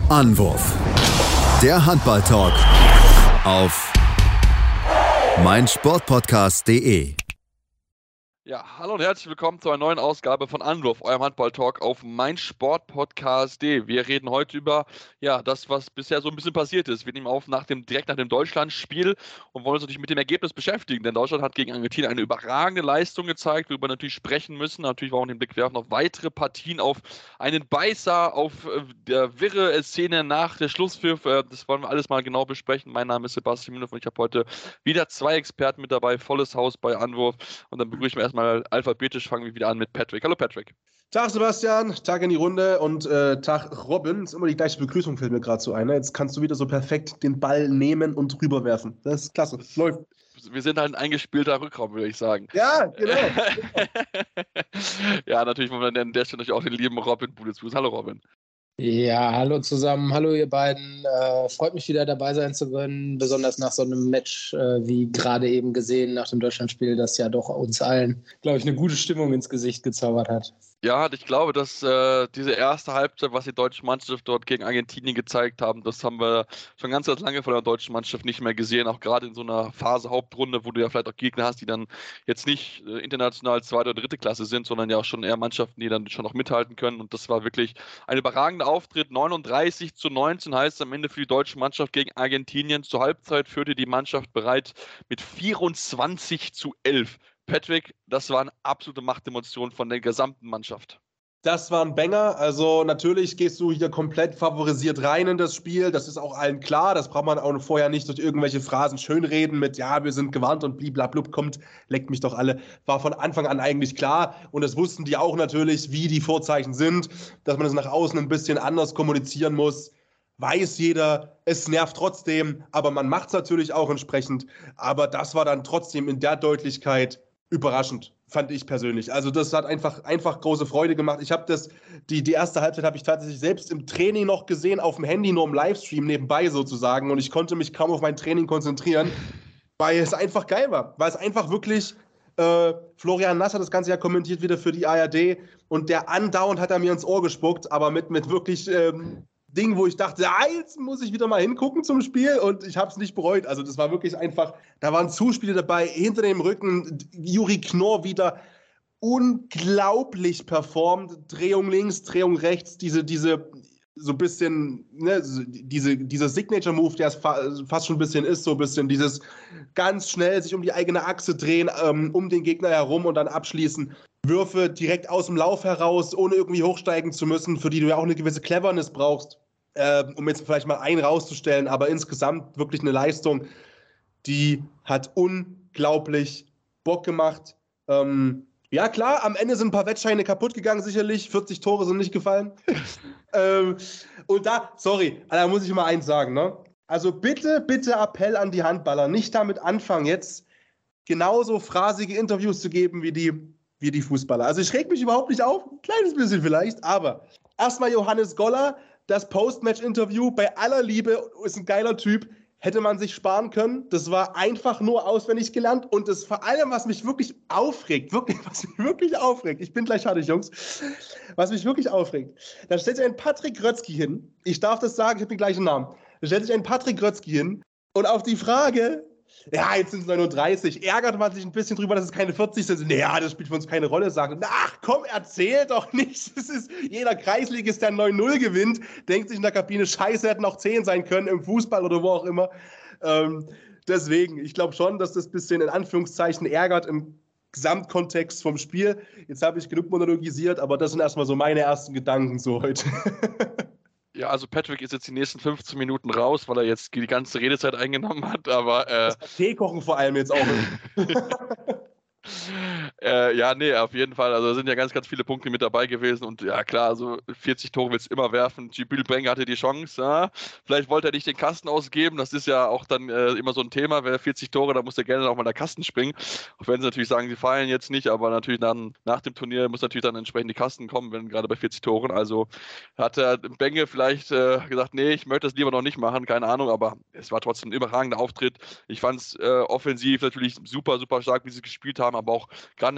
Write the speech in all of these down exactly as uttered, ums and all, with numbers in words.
Anwurf. Der Handball-Talk auf meinsportpodcast punkt de. Ja, hallo und herzlich willkommen zu einer neuen Ausgabe von Anwurf, eurem Handball-Talk auf meinsportpodcast punkt de. Wir reden heute über ja, das, was bisher so ein bisschen passiert ist. Wir nehmen auf nach dem, direkt nach dem Deutschland-Spiel und wollen uns natürlich mit dem Ergebnis beschäftigen, denn Deutschland hat gegen Argentinien eine überragende Leistung gezeigt, worüber wir natürlich sprechen müssen. Natürlich wollen wir den Blick werfen auf weitere Partien, auf einen Beißer, auf äh, der wirre Szene nach der Schlusspfiff. Äh, das wollen wir alles mal genau besprechen. Mein Name ist Sebastian Müller und ich habe heute wieder zwei Experten mit dabei, volles Haus bei Anwurf. Und dann begrüßen wir erstmal Mal alphabetisch, fangen wir wieder an mit Patrick. Hallo Patrick. Tag Sebastian, Tag in die Runde und äh, Tag Robin. Ist immer die gleiche Begrüßung, fällt mir gerade so ein. Ne? Jetzt kannst du wieder so perfekt den Ball nehmen und rüberwerfen. Das ist klasse. Das läuft. Wir sind halt ein eingespielter Rückraum, würde ich sagen. Ja, genau. Ja, natürlich wollen wir an der Stelle natürlich auch den lieben Robin Budes. Hallo Robin. Ja, hallo zusammen, hallo ihr beiden. Äh, freut mich wieder dabei sein zu können, besonders nach so einem Match, äh, wie gerade eben gesehen, nach dem Deutschlandspiel, das ja doch uns allen, glaube ich, eine gute Stimmung ins Gesicht gezaubert hat. Ja, ich glaube, dass äh, diese erste Halbzeit, was die deutsche Mannschaft dort gegen Argentinien gezeigt haben, das haben wir schon ganz, ganz lange von der deutschen Mannschaft nicht mehr gesehen, auch gerade in so einer Phase Hauptrunde, wo du ja vielleicht auch Gegner hast, die dann jetzt nicht äh, international zweite oder dritte Klasse sind, sondern ja auch schon eher Mannschaften, die dann schon noch mithalten können, und das war wirklich ein überragender Auftritt. neununddreißig zu neunzehn heißt am Ende für die deutsche Mannschaft gegen Argentinien. Zur Halbzeit führte die Mannschaft bereits mit vierundzwanzig zu elf. Patrick, das war eine absolute Machtdemonstration von der gesamten Mannschaft. Das war ein Banger. Also natürlich gehst du hier komplett favorisiert rein in das Spiel. Das ist auch allen klar. Das braucht man auch vorher nicht durch irgendwelche Phrasen schönreden mit, ja, wir sind gewarnt und bliblablub, kommt, leckt mich doch alle. War von Anfang an eigentlich klar. Und das wussten die auch natürlich, wie die Vorzeichen sind, dass man das nach außen ein bisschen anders kommunizieren muss. Weiß jeder, es nervt trotzdem, aber man macht es natürlich auch entsprechend. Aber das war dann trotzdem in der Deutlichkeit überraschend, fand ich persönlich. Also das hat einfach, einfach große Freude gemacht. Ich habe das, die, die erste Halbzeit habe ich tatsächlich selbst im Training noch gesehen, auf dem Handy, nur im Livestream nebenbei sozusagen. Und ich konnte mich kaum auf mein Training konzentrieren, weil es einfach geil war. Weil es einfach wirklich, äh, Florian Nass hat das Ganze ja kommentiert wieder für die A R D und der andauernd hat er mir ins Ohr gespuckt, aber mit, mit wirklich ähm, Ding, wo ich dachte, ja, jetzt muss ich wieder mal hingucken zum Spiel, und ich habe es nicht bereut. Also das war wirklich einfach, da waren Zuspiele dabei, hinter dem Rücken, Juri Knorr wieder unglaublich performt, Drehung links, Drehung rechts, diese, diese so ein bisschen, ne, diese, dieser Signature-Move, der es fa- fast schon ein bisschen ist, so ein bisschen dieses ganz schnell sich um die eigene Achse drehen, ähm, um den Gegner herum und dann abschließen. Würfe direkt aus dem Lauf heraus, ohne irgendwie hochsteigen zu müssen, für die du ja auch eine gewisse Cleverness brauchst, äh, um jetzt vielleicht mal einen rauszustellen, aber insgesamt wirklich eine Leistung, die hat unglaublich Bock gemacht. Ähm, ja klar, am Ende sind ein paar Wettscheine kaputt gegangen, sicherlich, vierzig Tore sind nicht gefallen. ähm, und da, sorry, da muss ich mal eins sagen, ne? Also bitte, bitte Appell an die Handballer, nicht damit anfangen, jetzt genauso phrasige Interviews zu geben wie die wie die Fußballer. Also ich reg mich überhaupt nicht auf, ein kleines bisschen vielleicht, aber erstmal Johannes Goller, das Post-Match-Interview, bei aller Liebe, ist ein geiler Typ, hätte man sich sparen können. Das war einfach nur auswendig gelernt, und das vor allem, was mich wirklich aufregt, wirklich, was mich wirklich aufregt, ich bin gleich fertig, Jungs, was mich wirklich aufregt, da stellt sich ein Patrick Grötzky hin, ich darf das sagen, ich habe den gleichen Namen, da stellt sich ein Patrick Grötzky hin und auf die Frage, ja, jetzt sind es neununddreißig. Ärgert man sich ein bisschen drüber, dass es keine vierzig sind. Naja, das spielt für uns keine Rolle. Sagt, ach komm, erzähl doch nicht. Es ist jeder Kreisligist, der neun null gewinnt, denkt sich in der Kabine, scheiße, hätten auch zehn sein können im Fußball oder wo auch immer. Ähm, deswegen, ich glaube schon, dass das ein bisschen in Anführungszeichen ärgert im Gesamtkontext vom Spiel. Jetzt habe ich genug monologisiert, aber das sind erstmal so meine ersten Gedanken so heute. Ja, also Patrick ist jetzt die nächsten fünfzehn Minuten raus, weil er jetzt die ganze Redezeit eingenommen hat, aber äh, das Tee kochen vor allem jetzt auch. äh, ja, nee, auf jeden Fall. Also da sind ja ganz, ganz viele Punkte mit dabei gewesen. Und ja, klar, also vierzig Tore willst du immer werfen. Djibril Beng hatte die Chance. Ja. Vielleicht wollte er nicht den Kasten ausgeben. Das ist ja auch dann äh, immer so ein Thema. Wer vierzig Tore, da muss er gerne auch mal in der Kasten springen. Auch wenn sie natürlich sagen, sie fallen jetzt nicht. Aber natürlich dann nach dem Turnier muss natürlich dann entsprechend die Kasten kommen, wenn gerade bei vierzig Toren. Also hat der Benge vielleicht äh, gesagt, nee, ich möchte das lieber noch nicht machen. Keine Ahnung. Aber es war trotzdem ein überragender Auftritt. Ich fand es äh, offensiv natürlich super, super stark, wie sie gespielt haben. Aber auch gerade in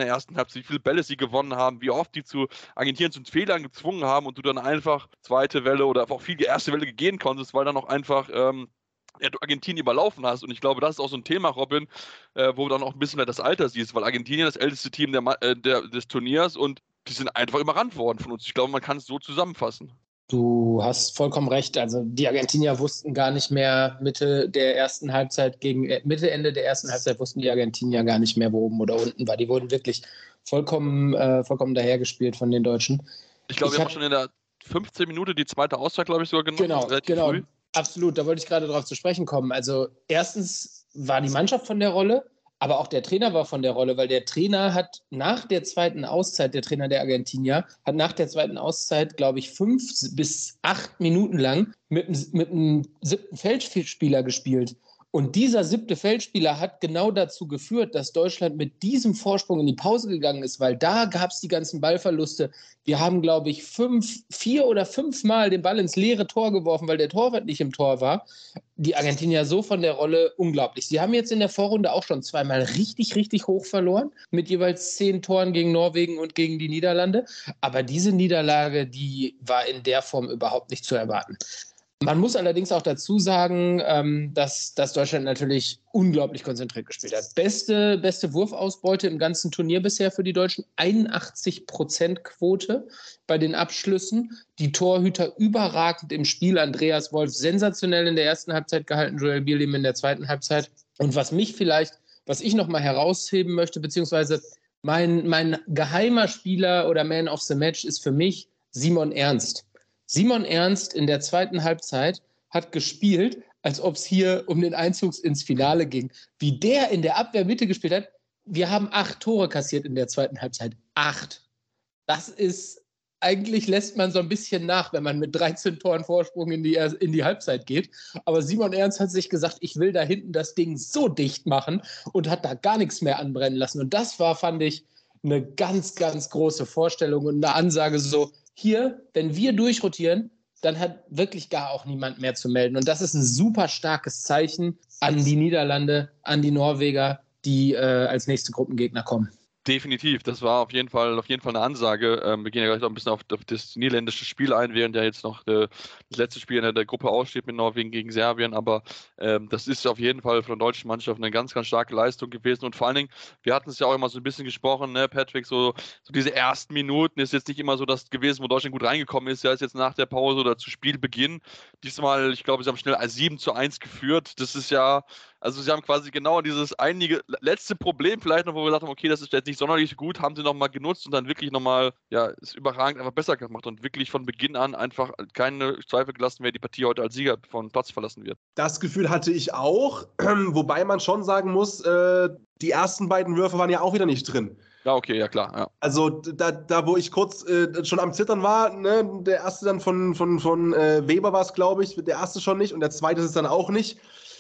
der ersten Halbzeit, wie viele Bälle sie gewonnen haben, wie oft die zu Argentinien zu Fehlern gezwungen haben und du dann einfach zweite Welle oder auch viel die erste Welle gehen konntest, weil dann auch einfach ähm, ja, du Argentinien überlaufen hast. Und ich glaube, das ist auch so ein Thema, Robin, äh, wo du dann auch ein bisschen mehr das Alter siehst, weil Argentinien das älteste Team der, äh, der, des Turniers und die sind einfach überrannt worden von uns. Ich glaube, man kann es so zusammenfassen. Du hast vollkommen recht. Also die Argentinier wussten gar nicht mehr Mitte der ersten Halbzeit gegen äh, Mitte, Ende der ersten Halbzeit wussten die Argentinier gar nicht mehr, wo oben oder unten war. Die wurden wirklich vollkommen, äh, vollkommen dahergespielt von den Deutschen. Ich glaube, ich wir hab, haben schon in der fünfzehnten Minute die zweite Auszeit, glaube ich, sogar genommen. Genau, relativ genau. Früh. Absolut, da wollte ich gerade drauf zu sprechen kommen. Also erstens war die Mannschaft von der Rolle, aber auch der Trainer war von der Rolle, weil der Trainer hat nach der zweiten Auszeit, der Trainer der Argentinier, hat nach der zweiten Auszeit, glaube ich, fünf bis acht Minuten lang mit, mit einem siebten Feldspieler gespielt. Und dieser siebte Feldspieler hat genau dazu geführt, dass Deutschland mit diesem Vorsprung in die Pause gegangen ist, weil da gab es die ganzen Ballverluste. Wir haben, glaube ich, fünf, vier oder fünf Mal den Ball ins leere Tor geworfen, weil der Torwart nicht im Tor war. Die Argentinier so von der Rolle unglaublich. Sie haben jetzt in der Vorrunde auch schon zweimal richtig, richtig hoch verloren, mit jeweils zehn Toren gegen Norwegen und gegen die Niederlande. Aber diese Niederlage, die war in der Form überhaupt nicht zu erwarten. Man muss allerdings auch dazu sagen, ähm, dass, dass Deutschland natürlich unglaublich konzentriert gespielt hat. Beste, beste Wurfausbeute im ganzen Turnier bisher für die Deutschen. einundachtzig Prozent Quote bei den Abschlüssen. Die Torhüter überragend im Spiel. Andreas Wolf sensationell in der ersten Halbzeit gehalten, Joel Bierlehm in der zweiten Halbzeit. Und was mich vielleicht, was ich nochmal herausheben möchte, beziehungsweise mein, mein geheimer Spieler oder Man of the Match ist für mich Simon Ernst. Simon Ernst in der zweiten Halbzeit hat gespielt, als ob es hier um den Einzug ins Finale ging. Wie der in der Abwehrmitte gespielt hat, wir haben acht Tore kassiert in der zweiten Halbzeit. Acht. Das ist, eigentlich lässt man so ein bisschen nach, wenn man mit dreizehn Toren Vorsprung in die, in die Halbzeit geht. Aber Simon Ernst hat sich gesagt, ich will da hinten das Ding so dicht machen und hat da gar nichts mehr anbrennen lassen. Und das war, fand ich, eine ganz, ganz große Vorstellung und eine Ansage so, hier, wenn wir durchrotieren, dann hat wirklich gar auch niemand mehr zu melden. Und das ist ein super starkes Zeichen an die Niederlande, an die Norweger, die äh, als nächste Gruppengegner kommen. Definitiv, das war auf jeden Fall, auf jeden Fall eine Ansage. Ähm, wir gehen ja gleich noch ein bisschen auf das niederländische Spiel ein, während ja jetzt noch äh, das letzte Spiel in der, der Gruppe aussteht mit Norwegen gegen Serbien. Aber ähm, das ist auf jeden Fall von der deutschen Mannschaft eine ganz, ganz starke Leistung gewesen. Und vor allen Dingen, wir hatten es ja auch immer so ein bisschen gesprochen, ne, Patrick, so, so diese ersten Minuten ist jetzt nicht immer so das gewesen, wo Deutschland gut reingekommen ist. Ja, ist jetzt nach der Pause oder zu Spielbeginn. Diesmal, ich glaube, sie haben schnell sieben zu eins geführt. Das ist ja, also sie haben quasi genau dieses einige letzte Problem vielleicht noch, wo wir gesagt haben, okay, das ist jetzt nicht sonderlich gut, haben sie nochmal genutzt und dann wirklich nochmal, ja, ist überragend einfach besser gemacht und wirklich von Beginn an einfach keine Zweifel gelassen, wer die Partie heute als Sieger von Platz verlassen wird. Das Gefühl hatte ich auch, wobei man schon sagen muss, äh, die ersten beiden Würfe waren ja auch wieder nicht drin. Ja, okay, ja klar. Ja. Also da, da, wo ich kurz äh, schon am Zittern war, ne, der erste dann von, von, von äh, Weber war es, glaube ich, der erste schon nicht und der zweite ist es dann auch nicht.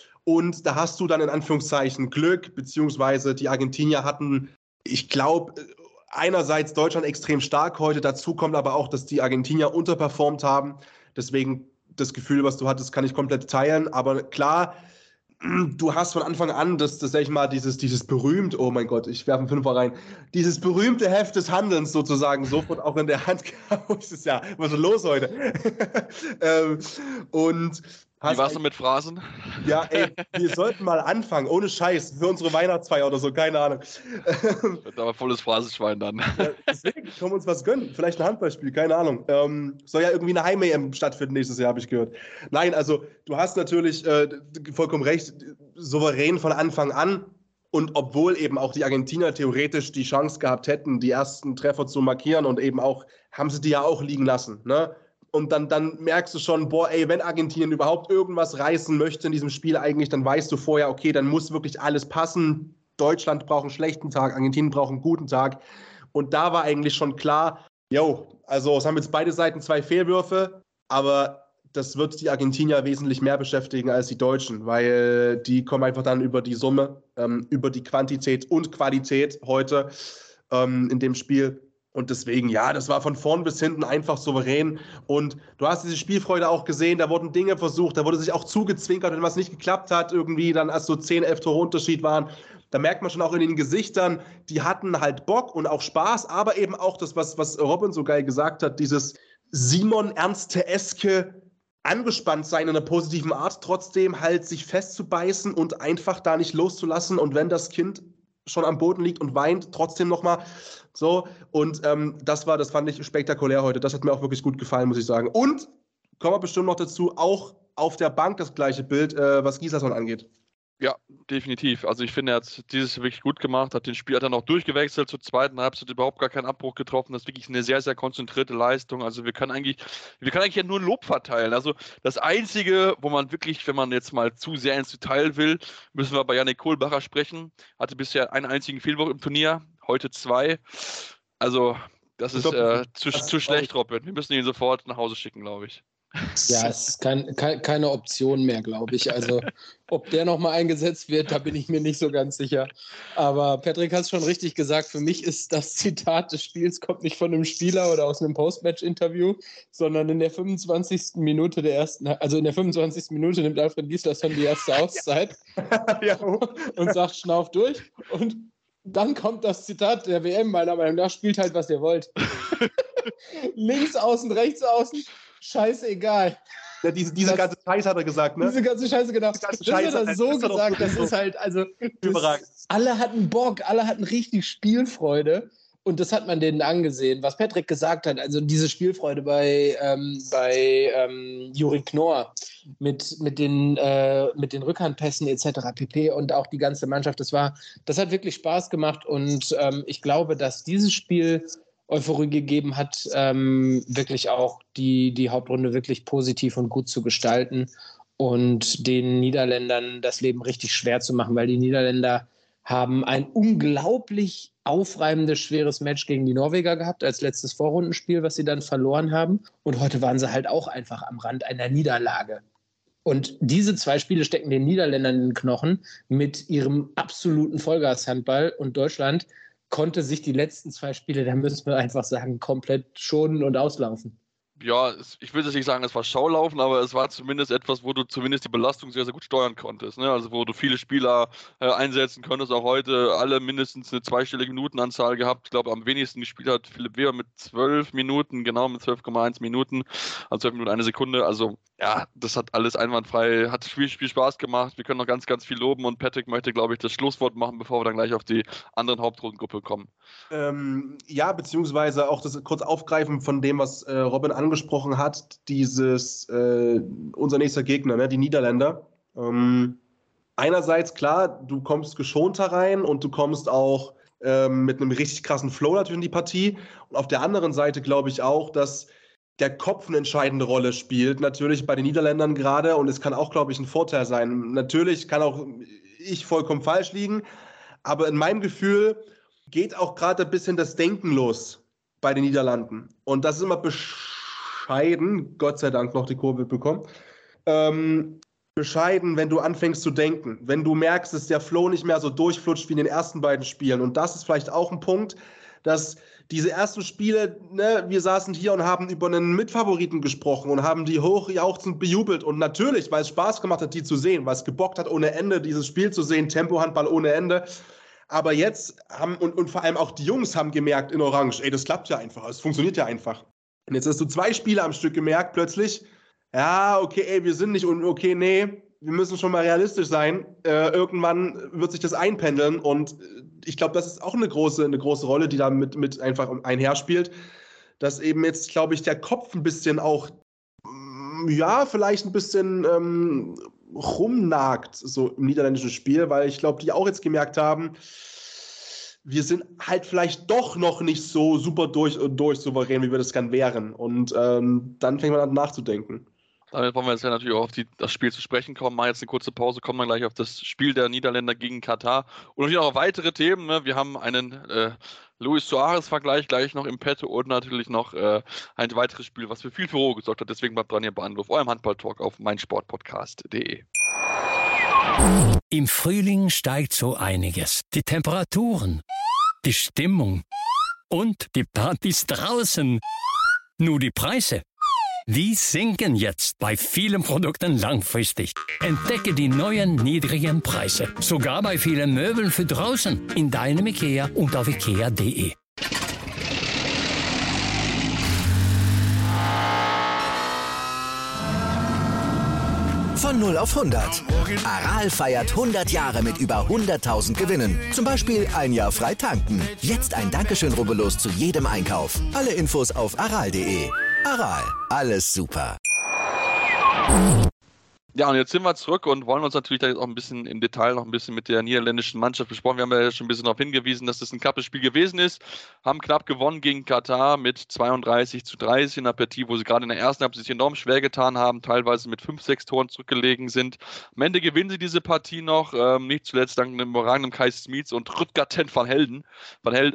Und da hast du dann in Anführungszeichen Glück, beziehungsweise die Argentinier hatten, ich glaube, einerseits Deutschland extrem stark heute, dazu kommt aber auch, dass die Argentinier unterperformt haben. Deswegen das Gefühl, was du hattest, kann ich komplett teilen. Aber klar, du hast von Anfang an, das, das sag ich mal, dieses, dieses berühmt, oh mein Gott, ich werfe einen Fünfer rein, dieses berühmte Heft des Handelns sozusagen sofort auch in der Hand gehabt. Das ist ja, was ist los heute? ähm, und Wie war's denn mit Phrasen? Ja, ey, wir sollten mal anfangen, ohne Scheiß, für unsere Weihnachtsfeier oder so, keine Ahnung. Wird aber volles Phrasenschwein dann. Ja, deswegen können wir uns was gönnen, vielleicht ein Handballspiel, keine Ahnung. Ähm, soll ja irgendwie eine Heim-E M stattfinden nächstes Jahr, habe ich gehört. Nein, also du hast natürlich äh, vollkommen recht, souverän von Anfang an. Und obwohl eben auch die Argentinier theoretisch die Chance gehabt hätten, die ersten Treffer zu markieren und eben auch, haben sie die ja auch liegen lassen, ne? Und dann, dann merkst du schon, boah, ey, wenn Argentinien überhaupt irgendwas reißen möchte in diesem Spiel eigentlich, dann weißt du vorher, okay, dann muss wirklich alles passen. Deutschland braucht einen schlechten Tag, Argentinien braucht einen guten Tag. Und da war eigentlich schon klar, jo, also es haben jetzt beide Seiten zwei Fehlwürfe, aber das wird die Argentinier wesentlich mehr beschäftigen als die Deutschen, weil die kommen einfach dann über die Summe, ähm, über die Quantität und Qualität heute ähm, in dem Spiel. Und deswegen, ja, das war von vorn bis hinten einfach souverän. Und du hast diese Spielfreude auch gesehen, da wurden Dinge versucht, da wurde sich auch zugezwinkert, wenn was nicht geklappt hat, irgendwie dann als so zehn, elf Tore Unterschied waren. Da merkt man schon auch in den Gesichtern, die hatten halt Bock und auch Spaß, aber eben auch das, was, was Robin so geil gesagt hat, dieses Simon-Ernste-eske angespannt sein in einer positiven Art, trotzdem halt sich festzubeißen und einfach da nicht loszulassen. Und wenn das Kind schon am Boden liegt und weint, trotzdem nochmal so. Und ähm, das war, das fand ich spektakulär heute. Das hat mir auch wirklich gut gefallen, muss ich sagen. Und, kommen wir bestimmt noch dazu, auch auf der Bank das gleiche Bild, äh, was Gislason angeht. Ja, definitiv. Also ich finde, er hat dieses wirklich gut gemacht, hat den Spiel hat dann auch durchgewechselt zur zweiten Halbzeit, überhaupt gar keinen Abbruch getroffen. Das ist wirklich eine sehr, sehr konzentrierte Leistung. Also wir können eigentlich, wir können eigentlich ja nur ein Lob verteilen. Also das Einzige, wo man wirklich, wenn man jetzt mal zu sehr ins Detail will, müssen wir bei Yannick Kohlbacher sprechen. Hatte bisher einen einzigen Fehlwurf im Turnier, heute zwei. Also das ist äh, zu, zu schlecht, Robin. Wir müssen ihn sofort nach Hause schicken, glaube ich. Ja, es ist kein, kein, keine Option mehr, glaube ich. Also, ob der nochmal eingesetzt wird, da bin ich mir nicht so ganz sicher. Aber Patrick hat es schon richtig gesagt. Für mich ist das Zitat des Spiels, kommt nicht von einem Spieler oder aus einem Post-Match-Interview, sondern in der fünfundzwanzigsten Minute der ersten, also in der fünfundzwanzigsten Minute nimmt Alfred Gislason die erste Auszeit Ja. und sagt, schnauf durch. Und dann kommt das Zitat der W M, meiner Meinung nach, spielt halt, was ihr wollt. Links außen, rechts außen. Scheißegal. Ja, diese diese das, ganze Scheiße hat er gesagt, ne? Diese ganze Scheiße, genau. Diese ganze das Scheiße, hat er so das gesagt, das so ist halt, also, überragend. Alle hatten Bock, alle hatten richtig Spielfreude und das hat man denen angesehen. Was Patrick gesagt hat, also diese Spielfreude bei, ähm, bei ähm, Juri Knorr mit, mit, den, äh, mit den Rückhandpässen et cetera pp. Und auch die ganze Mannschaft, das war, das hat wirklich Spaß gemacht und ähm, ich glaube, dass dieses Spiel Euphorie gegeben hat, ähm, wirklich auch die, die Hauptrunde wirklich positiv und gut zu gestalten und den Niederländern das Leben richtig schwer zu machen, weil die Niederländer haben ein unglaublich aufreibendes, schweres Match gegen die Norweger gehabt, als letztes Vorrundenspiel, was sie dann verloren haben. Und heute waren sie halt auch einfach am Rand einer Niederlage. Und diese zwei Spiele stecken den Niederländern in den Knochen mit ihrem absoluten Vollgas-Handball und Deutschland konnte sich die letzten zwei Spiele, da müssen wir einfach sagen, komplett schonen und auslaufen. Ja, es, ich will jetzt nicht sagen, es war Schaulaufen, aber es war zumindest etwas, wo du zumindest die Belastung sehr, sehr gut steuern konntest. Ne? Also wo du viele Spieler äh, einsetzen konntest, auch heute alle mindestens eine zweistellige Minutenanzahl gehabt. Ich glaube, am wenigsten gespielt hat Philipp Weber mit zwölf Minuten, genau mit zwölf Komma eins Minuten, also zwölf Minuten eine Sekunde. Also ja, das hat alles einwandfrei, hat viel, viel Spaß gemacht. Wir können noch ganz, ganz viel loben und Patrick möchte, glaube ich, das Schlusswort machen, bevor wir dann gleich auf die anderen Hauptrundengruppe kommen. Ähm, ja, beziehungsweise auch das kurz Aufgreifen von dem, was äh, Robin angesprochen hat, dieses, äh, unser nächster Gegner, ne, die Niederländer. Ähm, einerseits, klar, du kommst geschonter rein und du kommst auch ähm, mit einem richtig krassen Flow natürlich in die Partie. Und auf der anderen Seite glaube ich auch, dass der Kopf eine entscheidende Rolle spielt, natürlich bei den Niederländern gerade, und es kann auch, glaube ich, ein Vorteil sein. Natürlich kann auch ich vollkommen falsch liegen, aber in meinem Gefühl geht auch gerade ein bisschen das Denken los bei den Niederlanden. Und das ist immer bescheiden, Gott sei Dank noch die Kurve bekommen, ähm, bescheiden, wenn du anfängst zu denken, wenn du merkst, dass der Flow nicht mehr so durchflutscht wie in den ersten beiden Spielen. Und das ist vielleicht auch ein Punkt, dass diese ersten Spiele, ne, wir saßen hier und haben über einen Mitfavoriten gesprochen und haben die hochjauchzend bejubelt. Und natürlich, weil es Spaß gemacht hat, die zu sehen, weil es gebockt hat ohne Ende, dieses Spiel zu sehen, Tempohandball ohne Ende. Aber jetzt haben, und, und vor allem auch die Jungs haben gemerkt in Orange, ey, das klappt ja einfach, es funktioniert ja einfach. Und jetzt hast du zwei Spiele am Stück gemerkt, plötzlich, ja, okay, ey, wir sind nicht, und okay, nee, wir müssen schon mal realistisch sein. Äh, irgendwann wird sich das einpendeln und ich glaube, das ist auch eine große, eine große Rolle, die da mit, mit einfach einherspielt, dass eben jetzt, glaube ich, der Kopf ein bisschen auch, ja, vielleicht ein bisschen ähm, rumnagt, so im niederländischen Spiel, weil ich glaube, die auch jetzt gemerkt haben, wir sind halt vielleicht doch noch nicht so super durch und durch souverän, wie wir das gern wären. Und ähm, dann fängt man an nachzudenken. Damit wollen wir jetzt ja natürlich auch auf die, das Spiel zu sprechen kommen. Machen jetzt eine kurze Pause, kommen dann gleich auf das Spiel der Niederländer gegen Katar. Und natürlich auch weitere Themen. Ne? Wir haben einen äh, Luis Suarez-Vergleich gleich noch im Petto und natürlich noch äh, ein weiteres Spiel, was für viel Furore gesorgt hat. Deswegen bleibt dran hier bei Anruf, eurem Handball-Talk auf meinsportpodcast punkt de. Im Frühling steigt so einiges. Die Temperaturen, die Stimmung, Und die Partys draußen. Nur die Preise, die sinken jetzt bei vielen Produkten langfristig. Entdecke die neuen niedrigen Preise. Sogar bei vielen Möbeln für draußen. In deinem IKEA und auf ikea punkt de. Von null auf hundert. Aral feiert hundert Jahre mit über hunderttausend Gewinnen. Zum Beispiel ein Jahr frei tanken. Jetzt ein Dankeschön, rubbellos zu jedem Einkauf. Alle Infos auf aral punkt de. Aral, alles super. Ja, und jetzt sind wir zurück und wollen uns natürlich da jetzt auch ein bisschen im Detail noch ein bisschen mit der niederländischen Mannschaft besprochen. Wir haben ja schon ein bisschen darauf hingewiesen, dass das ein knappes Spiel gewesen ist. Haben knapp gewonnen gegen Katar mit zweiunddreißig zu dreißig in einer Partie, wo sie gerade in der ersten Halbzeit sich enorm schwer getan haben, teilweise mit fünf, sechs Toren zurückgelegen sind. Am Ende gewinnen sie diese Partie noch, ähm, nicht zuletzt dank einem überragenden Kai Smits und Rutger ten van Helden. Van Helden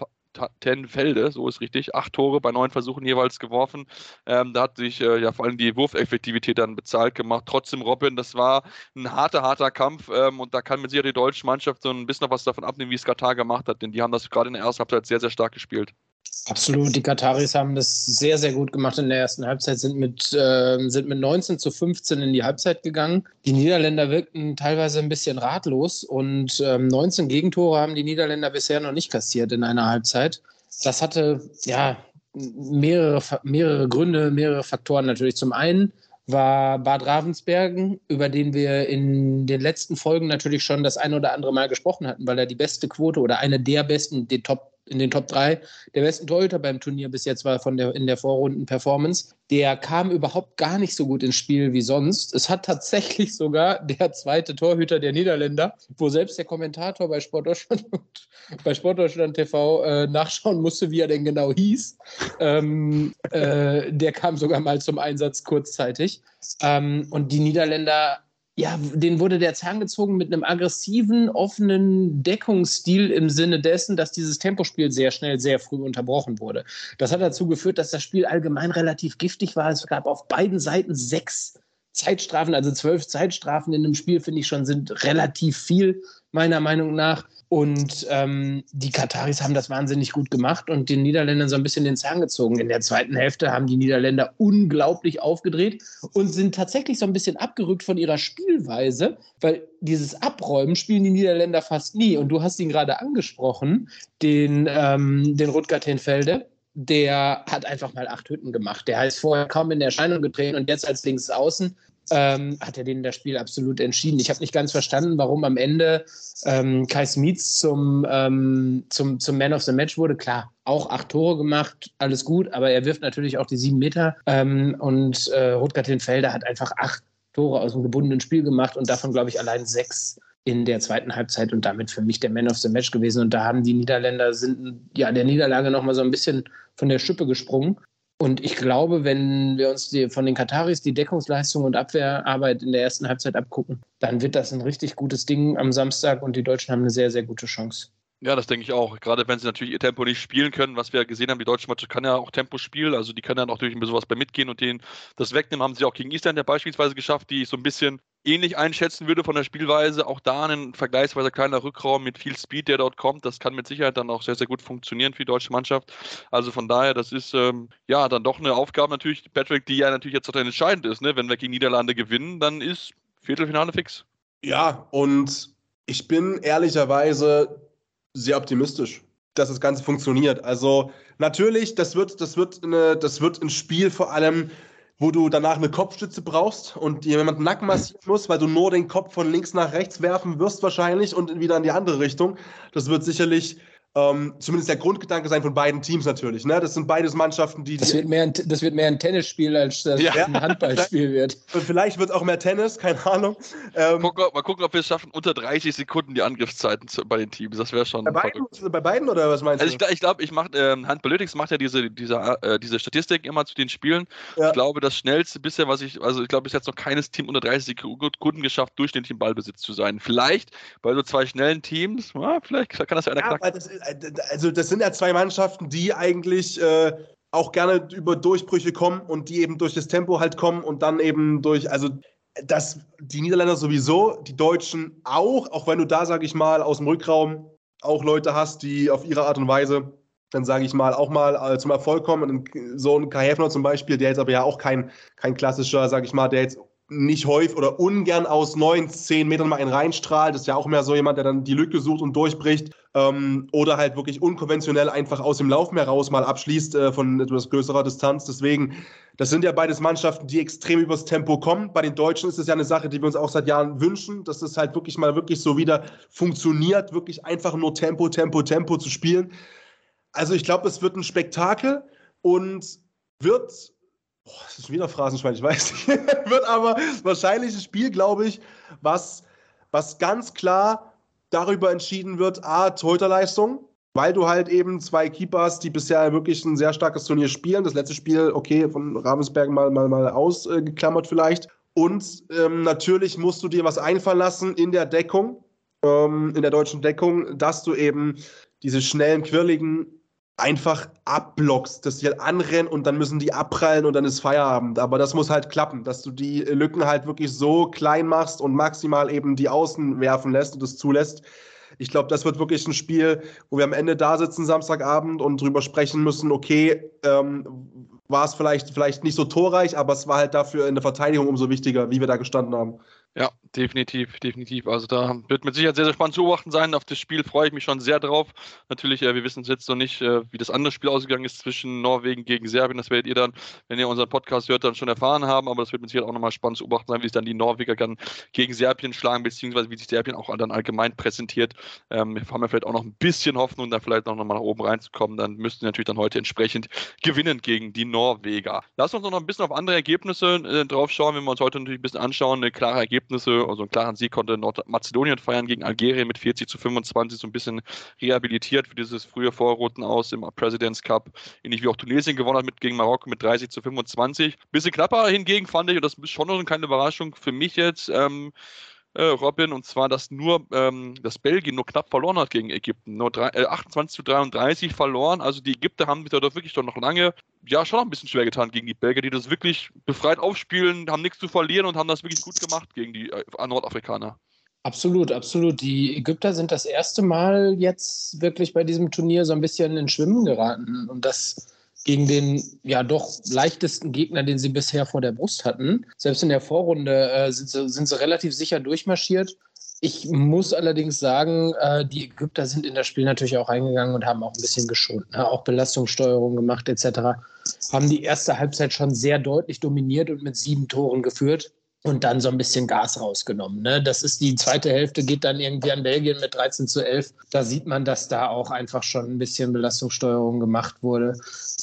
Ten Felde, so ist richtig, acht Tore bei neun Versuchen jeweils geworfen. Ähm, da hat sich äh, ja vor allem die Wurfeffektivität dann bezahlt gemacht. Trotzdem, Robin, das war ein harter, harter Kampf ähm, und da kann mit sicher die deutsche Mannschaft so ein bisschen noch was davon abnehmen, wie es Katar gemacht hat, denn die haben das gerade in der ersten Halbzeit sehr, sehr stark gespielt. Absolut, die Kataris haben das sehr, sehr gut gemacht in der ersten Halbzeit, sind mit, äh, sind mit neunzehn zu fünfzehn in die Halbzeit gegangen. Die Niederländer wirkten teilweise ein bisschen ratlos und ähm, neunzehn Gegentore haben die Niederländer bisher noch nicht kassiert in einer Halbzeit. Das hatte ja mehrere, mehrere Gründe, mehrere Faktoren natürlich. Zum einen war Bad Ravensbergen, über den wir in den letzten Folgen natürlich schon das ein oder andere Mal gesprochen hatten, weil er die beste Quote oder eine der besten, den Top in den Top drei der besten Torhüter beim Turnier bis jetzt war von der, in der Vorrunden-Performance. Der kam überhaupt gar nicht so gut ins Spiel wie sonst. Es hat tatsächlich sogar der zweite Torhüter der Niederländer, wo selbst der Kommentator bei Sportdeutschland bei Sportdeutschland T V äh, nachschauen musste, wie er denn genau hieß. Ähm, äh, der kam sogar mal zum Einsatz kurzzeitig. Ähm, und die Niederländer, ja, denen wurde der Zahn gezogen mit einem aggressiven, offenen Deckungsstil im Sinne dessen, dass dieses Tempospiel sehr schnell, sehr früh unterbrochen wurde. Das hat dazu geführt, dass das Spiel allgemein relativ giftig war. Es gab auf beiden Seiten sechs Zeitstrafen, also zwölf Zeitstrafen in einem Spiel, finde ich schon, sind relativ viel, meiner Meinung nach. Und ähm, die Kataris haben das wahnsinnig gut gemacht und den Niederländern so ein bisschen den Zahn gezogen. In der zweiten Hälfte haben die Niederländer unglaublich aufgedreht und sind tatsächlich so ein bisschen abgerückt von ihrer Spielweise, weil dieses Abräumen spielen die Niederländer fast nie. Und du hast ihn gerade angesprochen, den, ähm, den Rutger ten Velde. Der hat einfach mal acht Hütten gemacht. Der heißt vorher kaum in Erscheinung getreten und jetzt als Linksaußen ähm, hat er den das Spiel absolut entschieden. Ich habe nicht ganz verstanden, warum am Ende ähm, Kai Smits zum, ähm, zum, zum Man of the Match wurde. Klar, auch acht Tore gemacht, alles gut, aber er wirft natürlich auch die sieben Meter ähm, und äh, Rutger ten Velde hat einfach acht Tore aus dem gebundenen Spiel gemacht und davon, glaube ich, allein sechs in der zweiten Halbzeit und damit für mich der Man of the Match gewesen. Und da haben die Niederländer, sind ja der Niederlage nochmal so ein bisschen von der Schippe gesprungen. Und ich glaube, wenn wir uns die, von den Kataris die Deckungsleistung und Abwehrarbeit in der ersten Halbzeit abgucken, dann wird das ein richtig gutes Ding am Samstag und die Deutschen haben eine sehr, sehr gute Chance. Ja, das denke ich auch. Gerade wenn sie natürlich ihr Tempo nicht spielen können, was wir gesehen haben, die deutsche Mannschaft kann ja auch Tempo spielen, also die können dann auch durch ein bisschen was bei mitgehen und denen das wegnehmen, haben sie auch gegen Island ja beispielsweise geschafft, die ich so ein bisschen ähnlich einschätzen würde von der Spielweise. Auch da ein vergleichsweise kleiner Rückraum mit viel Speed, der dort kommt. Das kann mit Sicherheit dann auch sehr, sehr gut funktionieren für die deutsche Mannschaft. Also von daher, das ist ähm, ja dann doch eine Aufgabe natürlich, Patrick, die ja natürlich jetzt total entscheidend ist. Ne? Wenn wir gegen Niederlande gewinnen, dann ist Viertelfinale fix. Ja, und ich bin ehrlicherweise sehr optimistisch, dass das Ganze funktioniert. Also natürlich, das wird, das wird, eine, das wird ein Spiel vor allem, wo du danach eine Kopfstütze brauchst und jemanden Nacken massieren musst, weil du nur den Kopf von links nach rechts werfen wirst wahrscheinlich und wieder in die andere Richtung. Das wird sicherlich ähm, zumindest der Grundgedanke sein von beiden Teams natürlich. Ne? Das sind beides Mannschaften, die... Das wird mehr ein, das wird mehr ein Tennisspiel, als das ja. ein Handballspiel wird. Vielleicht wird es auch mehr Tennis, keine Ahnung. Ähm, Guck, mal gucken, ob wir es schaffen, unter dreißig Sekunden die Angriffszeiten zu, bei den Teams. Das wäre schon... Bei beiden, bei beiden oder was meinst also du? Ich glaube, ich, glaub, ich ähm, Handballytics macht ja diese, diese, äh, diese Statistik immer zu den Spielen. Ja. Ich glaube, das schnellste bisher, was ich, also ich glaube, bis jetzt noch keines Team unter dreißig Sekunden geschafft, durchschnittlich im Ballbesitz zu sein. Vielleicht bei so zwei schnellen Teams, ja, vielleicht kann das ja einer Ja, knacken. das ist, also das sind ja zwei Mannschaften, die eigentlich äh, auch gerne über Durchbrüche kommen und die eben durch das Tempo halt kommen und dann eben durch, also das, die Niederländer sowieso, die Deutschen auch, auch wenn du da, sag ich mal, aus dem Rückraum auch Leute hast, die auf ihre Art und Weise dann sage ich mal, auch mal äh, zum Erfolg kommen. Und so ein Kai Heffner zum Beispiel, der jetzt aber ja auch kein, kein klassischer, sage ich mal, der jetzt nicht häufig oder ungern aus neun, zehn Metern mal einen reinstrahlt. Das ist ja auch mehr so jemand, der dann die Lücke sucht und durchbricht. Ähm, oder halt wirklich unkonventionell einfach aus dem Laufmeer raus mal abschließt äh, von etwas größerer Distanz. Deswegen, das sind ja beides Mannschaften, die extrem übers Tempo kommen. Bei den Deutschen ist es ja eine Sache, die wir uns auch seit Jahren wünschen, dass es halt wirklich mal wirklich so wieder funktioniert, wirklich einfach nur Tempo, Tempo, Tempo zu spielen. Also ich glaube, es wird ein Spektakel und wird... Boah, das ist wieder Phrasenschwein, ich weiß nicht. Wird aber wahrscheinlich ein Spiel, glaube ich, was, was ganz klar darüber entschieden wird, A, Torhüterleistung, weil du halt eben zwei Keeper hast, die bisher wirklich ein sehr starkes Turnier spielen. Das letzte Spiel, okay, von Ravensberg mal, mal, mal ausgeklammert vielleicht. Und ähm, natürlich musst du dir was einfallen lassen in der Deckung, ähm, in der deutschen Deckung, dass du eben diese schnellen, quirligen einfach abblockst, dass die halt anrennen und dann müssen die abprallen und dann ist Feierabend. Aber das muss halt klappen, dass du die Lücken halt wirklich so klein machst und maximal eben die Außen werfen lässt und das zulässt. Ich glaube, das wird wirklich ein Spiel, wo wir am Ende da sitzen Samstagabend und drüber sprechen müssen, okay, ähm, war es vielleicht, vielleicht nicht so torreich, aber es war halt dafür in der Verteidigung umso wichtiger, wie wir da gestanden haben. Ja, definitiv, definitiv. Also da wird mit Sicherheit sehr, sehr spannend zu beobachten sein. Auf das Spiel freue ich mich schon sehr drauf. Natürlich, äh, wir wissen jetzt noch nicht, äh, wie das andere Spiel ausgegangen ist zwischen Norwegen gegen Serbien. Das werdet ihr dann, wenn ihr unseren Podcast hört, dann schon erfahren haben. Aber das wird mit Sicherheit auch nochmal spannend zu beobachten sein, wie sich dann die Norweger dann gegen Serbien schlagen, beziehungsweise wie sich Serbien auch dann allgemein präsentiert. Ähm, wir haben ja vielleicht auch noch ein bisschen Hoffnung, da vielleicht noch mal nach oben reinzukommen. Dann müssten wir natürlich dann heute entsprechend gewinnen gegen die Norweger. Lass uns noch ein bisschen auf andere Ergebnisse äh, drauf schauen, wenn wir uns heute natürlich ein bisschen anschauen. Eine klare Ergebnisse. Also einen klaren Sieg konnte Nordmazedonien feiern gegen Algerien mit vierzig zu fünfundzwanzig, so ein bisschen rehabilitiert für dieses frühe Vorrunden aus im Presidents Cup, ähnlich wie auch Tunesien gewonnen hat mit, gegen Marokko mit dreißig zu fünfundzwanzig. Bisschen knapper hingegen fand ich, und das ist schon noch keine Überraschung für mich jetzt, ähm, Äh, Robin, und zwar, dass nur ähm, dass Belgien nur knapp verloren hat gegen Ägypten. Nur drei, äh, achtundzwanzig zu dreiunddreißig verloren. Also die Ägypter haben sich da doch wirklich doch noch lange, ja, schon noch ein bisschen schwer getan gegen die Belgier, die das wirklich befreit aufspielen, haben nichts zu verlieren und haben das wirklich gut gemacht gegen die äh, Nordafrikaner. Absolut, absolut. Die Ägypter sind das erste Mal jetzt wirklich bei diesem Turnier so ein bisschen in Schwimmen geraten. Und das gegen den ja doch leichtesten Gegner, den sie bisher vor der Brust hatten. Selbst in der Vorrunde äh, sind, sie, sind sie relativ sicher durchmarschiert. Ich muss allerdings sagen, äh, die Ägypter sind in das Spiel natürlich auch reingegangen und haben auch ein bisschen geschont, ne? Auch Belastungssteuerung gemacht et cetera. Haben die erste Halbzeit schon sehr deutlich dominiert und mit sieben Toren geführt. Und dann so ein bisschen Gas rausgenommen. Ne? Das ist die zweite Hälfte, geht dann irgendwie an Belgien mit dreizehn zu elf. Da sieht man, dass da auch einfach schon ein bisschen Belastungssteuerung gemacht wurde.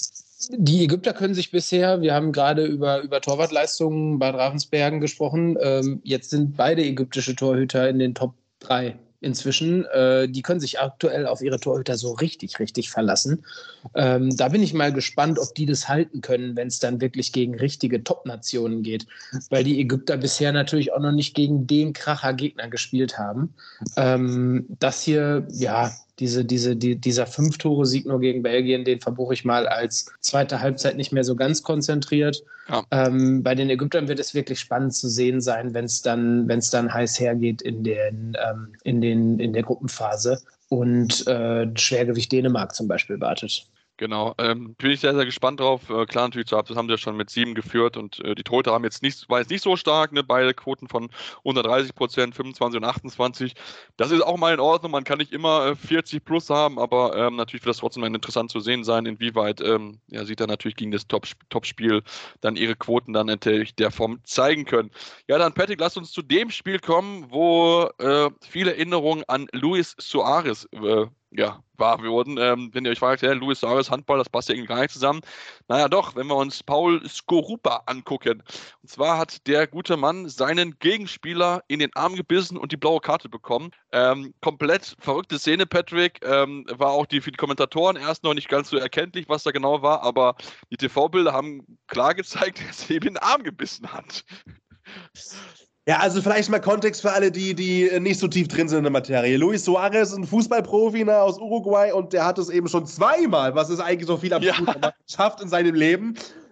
Die Ägypter können sich bisher, wir haben gerade über, über Torwartleistungen bei Ravensbergen gesprochen, ähm, jetzt sind beide ägyptische Torhüter in den Top drei inzwischen. Äh, die können sich aktuell auf ihre Torhüter so richtig, richtig verlassen. Ähm, da bin ich mal gespannt, ob die das halten können, wenn es dann wirklich gegen richtige Top-Nationen geht. Weil die Ägypter bisher natürlich auch noch nicht gegen den Kracher-Gegner gespielt haben. Ähm, das hier, ja, diese, diese, die, dieser Fünf-Tore-Sieg nur gegen Belgien, den verbuche ich mal als zweite Halbzeit nicht mehr so ganz konzentriert. Ja. Ähm, bei den Ägyptern wird es wirklich spannend zu sehen sein, wenn es dann, wenn es dann heiß hergeht in, den, ähm, in, den, in der Gruppenphase und äh, Schwergewicht Dänemark zum Beispiel wartet. Genau, ähm, bin ich sehr, sehr gespannt drauf. Äh, klar, natürlich, das haben sie ja schon mit sieben geführt und äh, die Torhüter haben jetzt nicht, war jetzt nicht so stark, ne? Beide Quoten von unter dreißig Prozent, fünfundzwanzig und achtundzwanzig. Das ist auch mal in Ordnung, man kann nicht immer äh, vierzig plus haben, aber ähm, natürlich wird das trotzdem interessant zu sehen sein, inwieweit ähm, ja, sie dann natürlich gegen das Top, Top-Spiel dann ihre Quoten dann natürlich der Form zeigen können. Ja, dann Patrick, lass uns zu dem Spiel kommen, wo äh, viele Erinnerungen an Luis Suarez äh, ja, wahr wurden. Ähm, wenn ihr euch fragt, ja, Luis Suarez, Handball, das passt ja irgendwie gar nicht zusammen. Naja doch, wenn wir uns Paul Skorupa angucken. Und zwar hat der gute Mann seinen Gegenspieler in den Arm gebissen und die blaue Karte bekommen. Ähm, komplett verrückte Szene, Patrick. Ähm, war auch die, für die Kommentatoren erst noch nicht ganz so erkenntlich, was da genau war, aber die T V-Bilder haben klar gezeigt, dass er eben den Arm gebissen hat. Ja, also vielleicht mal Kontext für alle, die, die nicht so tief drin sind in der Materie. Luis Suarez ist ein Fußballprofi, ne, aus Uruguay, und der hat es eben schon zweimal, was ist eigentlich so viel absurd, ja, geschafft in seinem Leben,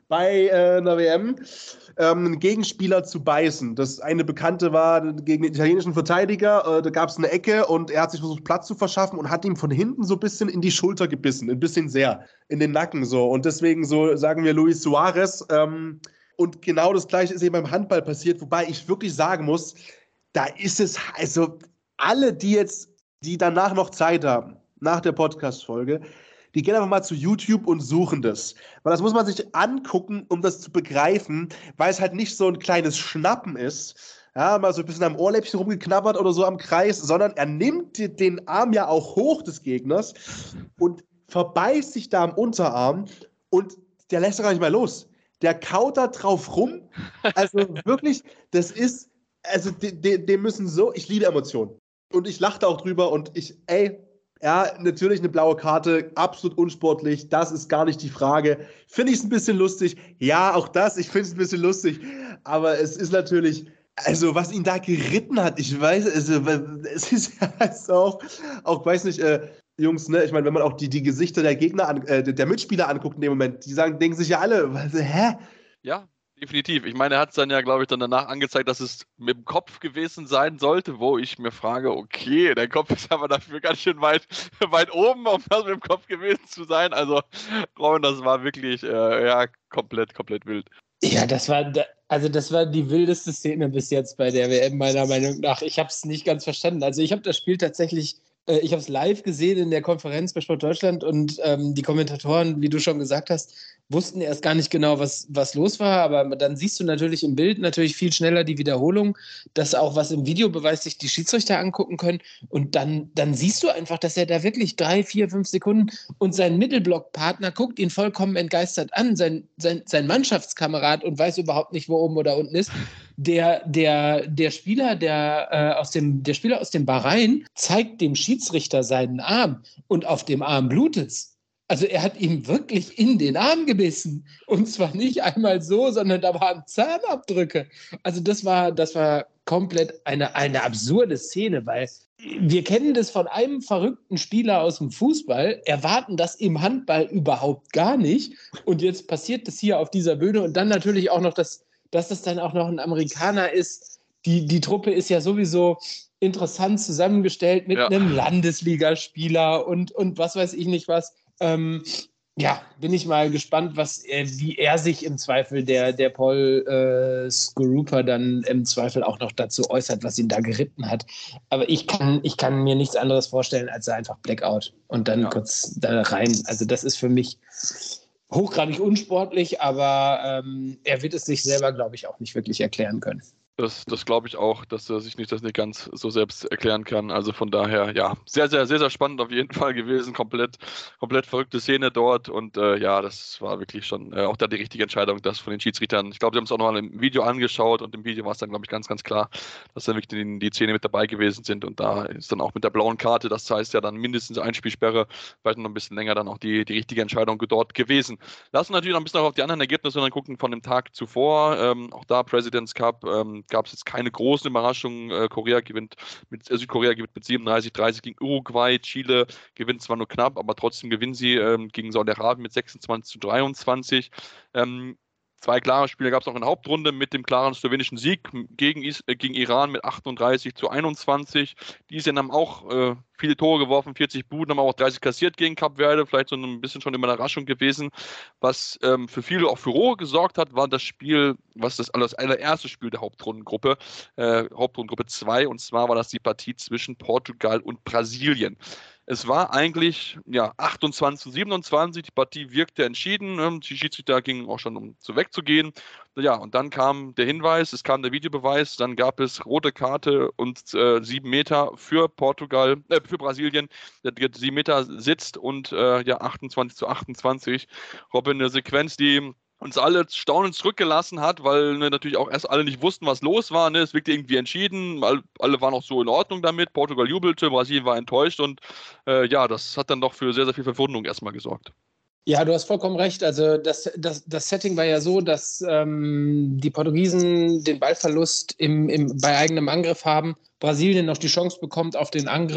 bei äh, einer W M ähm, einen Gegenspieler zu beißen. Das eine Bekannte war gegen den italienischen Verteidiger, äh, da gab es eine Ecke und er hat sich versucht, Platz zu verschaffen und hat ihm von hinten so ein bisschen in die Schulter gebissen, ein bisschen sehr, in den Nacken so. Und deswegen so sagen wir Luis Suarez. Ähm, und genau das Gleiche ist eben beim Handball passiert, wobei ich wirklich sagen muss, da ist es, also alle, die jetzt, die danach noch Zeit haben, nach der Podcast-Folge, die gehen einfach mal zu YouTube und suchen das. Weil das muss man sich angucken, um das zu begreifen, weil es halt nicht so ein kleines Schnappen ist, ja, mal so ein bisschen am Ohrläppchen rumgeknabbert oder so am Kreis, sondern er nimmt den Arm ja auch hoch des Gegners und verbeißt sich da am Unterarm und der lässt doch gar nicht mehr los. Der kaut da drauf rum. Also wirklich, das ist, also dem müssen so, ich liebe Emotionen. Und ich lachte auch drüber und ich, ey, ja, natürlich eine blaue Karte, absolut unsportlich, das ist gar nicht die Frage. Finde ich es ein bisschen lustig? Ja, auch das, ich finde es ein bisschen lustig. Aber es ist natürlich, also was ihn da geritten hat, ich weiß, also, es ist also auch, auch, weiß nicht, äh, Jungs, ne, ich meine, wenn man auch die, die Gesichter der Gegner, an, äh, der Mitspieler anguckt in dem Moment, die sagen, denken sich ja alle, was, hä? Ja, definitiv. Ich meine, er hat es dann ja, glaube ich, dann danach angezeigt, dass es mit dem Kopf gewesen sein sollte, wo ich mir frage, okay, der Kopf ist aber dafür ganz schön weit, weit oben, um das mit dem Kopf gewesen zu sein. Also, Robin, das war wirklich, äh, ja, komplett, komplett wild. Ja, das war, also das war die wildeste Szene bis jetzt bei der W M, meiner Meinung nach. Ich habe es nicht ganz verstanden. Also ich habe das Spiel tatsächlich, äh, ich habe es live gesehen in der Konferenz bei Sport Deutschland und ähm, die Kommentatoren, wie du schon gesagt hast, wussten erst gar nicht genau, was, was los war, aber dann siehst du natürlich im Bild natürlich viel schneller die Wiederholung, dass auch was im Videobeweis sich die Schiedsrichter angucken können und dann, dann siehst du einfach, dass er da wirklich drei, vier, fünf Sekunden und sein Mittelblockpartner guckt ihn vollkommen entgeistert an, sein, sein, sein Mannschaftskamerad und weiß überhaupt nicht, wo oben oder unten ist. Der, der, der Spieler, der, äh, aus dem, der Spieler aus dem Bahrain zeigt dem Schiedsrichter seinen Arm und auf dem Arm blutet's. Also er hat ihm wirklich in den Arm gebissen. Und zwar nicht einmal so, sondern da waren Zahnabdrücke. Also das war, das war komplett eine, eine absurde Szene, weil wir kennen das von einem verrückten Spieler aus dem Fußball, erwarten das im Handball überhaupt gar nicht. Und jetzt passiert das hier auf dieser Bühne. Und dann natürlich auch noch, dass, dass das dann auch noch ein Amerikaner ist. Die, die Truppe ist ja sowieso interessant zusammengestellt mit ja. einem Landesligaspieler und, und was weiß ich nicht was. Ähm, ja, bin ich mal gespannt, was er, wie er sich im Zweifel, der, der Paul äh, Skorupa dann im Zweifel auch noch dazu äußert, was ihn da geritten hat. Aber ich kann, ich kann mir nichts anderes vorstellen, als einfach Blackout und dann ja. kurz da rein. Also das ist für mich hochgradig unsportlich, aber ähm, er wird es sich selber, glaube ich, auch nicht wirklich erklären können. Das, das glaube ich auch, dass er sich nicht das nicht ganz so selbst erklären kann. Also von daher, ja, sehr, sehr, sehr, sehr spannend auf jeden Fall gewesen. Komplett, komplett verrückte Szene dort. Und äh, ja, das war wirklich schon äh, auch da die richtige Entscheidung, das von den Schiedsrichtern. Ich glaube, sie haben es auch nochmal im Video angeschaut und im Video war es dann, glaube ich, ganz, ganz klar, dass da wirklich die, die Szene mit dabei gewesen sind. Und da ist dann auch mit der blauen Karte, das heißt ja dann mindestens Einspielsperre, vielleicht noch ein bisschen länger dann auch die, die richtige Entscheidung dort gewesen. Lassen natürlich noch ein bisschen auf die anderen Ergebnisse dann gucken von dem Tag zuvor. Ähm, auch da President's Cup. Ähm, gab es jetzt keine großen Überraschungen. Äh, Korea gewinnt mit, äh, Südkorea gewinnt mit siebenunddreißig dreißig gegen Uruguay. Chile gewinnt zwar nur knapp, aber trotzdem gewinnen sie ähm, gegen Saudi-Arabien mit sechsundzwanzig zu dreiundzwanzig. Ähm, Zwei klare Spiele gab es noch in der Hauptrunde mit dem klaren slowenischen Sieg gegen, Is- äh, gegen Iran mit achtunddreißig zu einundzwanzig. Die sind haben auch äh, viele Tore geworfen, vierzig Buden, haben auch dreißig kassiert gegen Kap Verde. Vielleicht so ein bisschen schon eine Überraschung gewesen. Was ähm, für viele auch für Furore gesorgt hat, war das Spiel, was das, das allererste Spiel der Hauptrundengruppe, äh, Hauptrundengruppe zwei. Und zwar war das die Partie zwischen Portugal und Brasilien. Es war eigentlich ja, achtundzwanzig zu siebenundzwanzig, die Partie wirkte entschieden, die Schiedsrichter gingen auch schon, um zu wegzugehen. Ja, und dann kam der Hinweis, es kam der Videobeweis, dann gab es rote Karte und äh, sieben Meter für Portugal, äh, für Brasilien, der sieben Meter sitzt und äh, ja, achtundzwanzig zu achtundzwanzig. Robin, eine Sequenz, die uns alle staunend zurückgelassen hat, weil ne, natürlich auch erst alle nicht wussten, was los war. Ne? Es wirkte irgendwie entschieden, alle, alle waren auch so in Ordnung damit. Portugal jubelte, Brasilien war enttäuscht und äh, ja, das hat dann doch für sehr, sehr viel Verwunderung erstmal gesorgt. Ja, du hast vollkommen recht. Also das, das, das Setting war ja so, dass ähm, die Portugiesen den Ballverlust im, im, bei eigenem Angriff haben, Brasilien noch die Chance bekommt auf den Angriff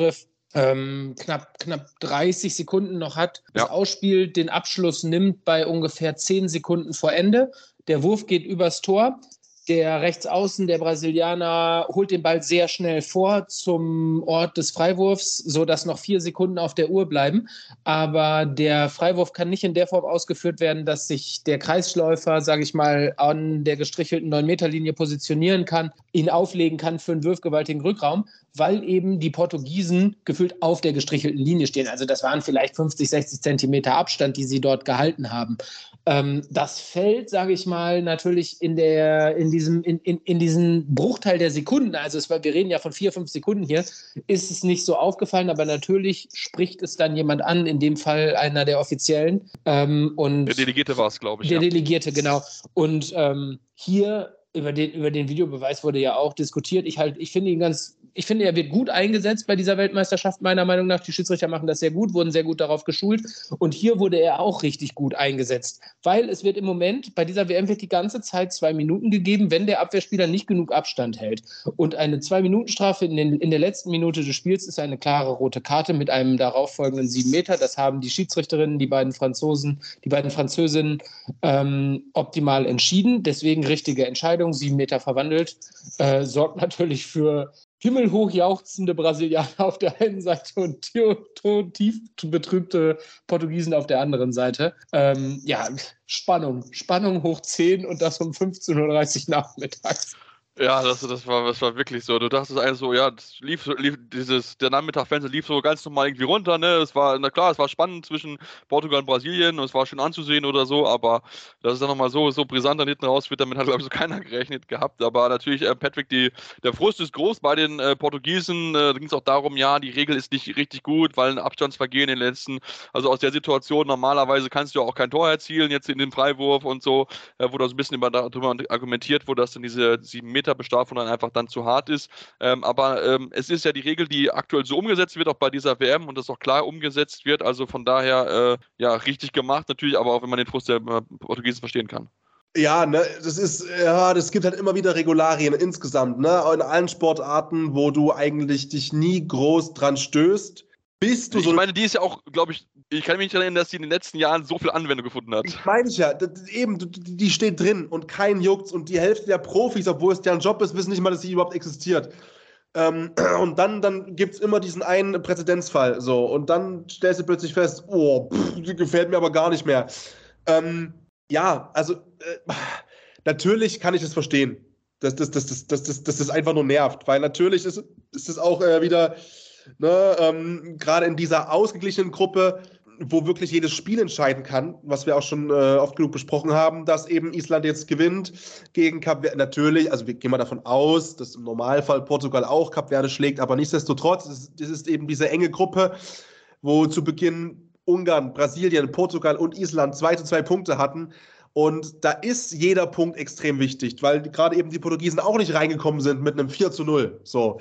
ähm, knapp, knapp dreißig Sekunden noch hat, das Ja. ausspielt, den Abschluss nimmt bei ungefähr zehn Sekunden vor Ende. Der Wurf geht übers Tor. Der Rechtsaußen, der Brasilianer, holt den Ball sehr schnell vor zum Ort des Freiwurfs, sodass noch vier Sekunden auf der Uhr bleiben. Aber der Freiwurf kann nicht in der Form ausgeführt werden, dass sich der Kreisläufer, sage ich mal, an der gestrichelten neun-Meter-Linie positionieren kann, ihn auflegen kann für einen würfgewaltigen Rückraum, weil eben die Portugiesen gefühlt auf der gestrichelten Linie stehen. Also das waren vielleicht fünfzig, sechzig Zentimeter Abstand, die sie dort gehalten haben. Ähm, das fällt, sage ich mal, natürlich in, der, in, diesem, in, in, in diesen Bruchteil der Sekunden, also es war, wir reden ja von vier, fünf Sekunden hier, ist es nicht so aufgefallen, aber natürlich spricht es dann jemand an, in dem Fall einer der Offiziellen. Ähm, und Der Delegierte war es, glaube ich. Der ja. Delegierte, genau. Und ähm, hier über den, über den Videobeweis wurde ja auch diskutiert. Ich, halt, ich finde ihn ganz, ich finde, er wird gut eingesetzt bei dieser Weltmeisterschaft, meiner Meinung nach. Die Schiedsrichter machen das sehr gut, wurden sehr gut darauf geschult. Und hier wurde er auch richtig gut eingesetzt. Weil es wird im Moment, bei dieser W M wird die ganze Zeit zwei Minuten gegeben, wenn der Abwehrspieler nicht genug Abstand hält. Und eine Zwei-Minuten-Strafe in, den, in der letzten Minute des Spiels ist eine klare rote Karte mit einem darauffolgenden sieben Meter. Das haben die Schiedsrichterinnen, die beiden Franzosen, die beiden Französinnen ähm, optimal entschieden. Deswegen richtige Entscheidung, sieben Meter verwandelt. Äh, sorgt natürlich für himmelhoch jauchzende Brasilianer auf der einen Seite und tief betrübte Portugiesen auf der anderen Seite. Ähm, ja, Spannung. Spannung hoch zehn und das um fünfzehn Uhr dreißig nachmittags. Ja, das, das, war, das war wirklich so. Du dachtest eigentlich so, ja, das lief, lief dieses, der Nachmittag-Fenster lief so ganz normal irgendwie runter, ne? Es war, na klar, es war spannend zwischen Portugal und Brasilien und es war schön anzusehen oder so, aber dass es dann nochmal so, so brisant dann hinten raus wird, damit hat, glaube ich, so keiner gerechnet gehabt. Aber natürlich, äh, Patrick, die, der Frust ist groß bei den äh, Portugiesen. Äh, da ging es auch darum, ja, die Regel ist nicht richtig gut, weil ein Abstandsvergehen in den letzten, also aus der Situation, normalerweise kannst du auch kein Tor erzielen, jetzt in den Freiwurf und so, äh, wo da so ein bisschen über, darüber argumentiert wurde, dass dann diese sieben Meter Bestrafung dann einfach dann zu hart ist. Ähm, aber ähm, es ist ja die Regel, die aktuell so umgesetzt wird, auch bei dieser W M und das auch klar umgesetzt wird. Also von daher, äh, ja, richtig gemacht natürlich, aber auch wenn man den Frust der äh, Portugiesen verstehen kann. Ja, ne, das ist, ja, das gibt halt immer wieder Regularien insgesamt, ne, in allen Sportarten, wo du eigentlich dich nie groß dran stößt, bist du ich so. Ich meine, die ist ja auch, glaube ich, ich kann mich nicht erinnern, dass die in den letzten Jahren so viel Anwendung gefunden hat. Ich meine ich ja, das, eben, die steht drin und kein juckt's und die Hälfte der Profis, obwohl es deren Job ist, wissen nicht mal, dass sie überhaupt existiert. Ähm, und dann, dann gibt es immer diesen einen Präzedenzfall, so, und dann stellst du plötzlich fest, oh, pff, die gefällt mir aber gar nicht mehr. Ähm, ja, also, äh, natürlich kann ich das verstehen, dass das, das, das, das, das, das, das einfach nur nervt, weil natürlich ist, ist das auch äh, wieder, ne, ähm, gerade in dieser ausgeglichenen Gruppe, wo wirklich jedes Spiel entscheiden kann, was wir auch schon äh, oft genug besprochen haben, dass eben Island jetzt gewinnt gegen Kap Verde. Natürlich, also wir gehen mal davon aus, dass im Normalfall Portugal auch Kap Verde schlägt, aber nichtsdestotrotz, es, es ist eben diese enge Gruppe, wo zu Beginn Ungarn, Brasilien, Portugal und Island zwei zu zwei Punkte hatten. Und da ist jeder Punkt extrem wichtig, weil gerade eben die Portugiesen auch nicht reingekommen sind mit einem vier zu null. So.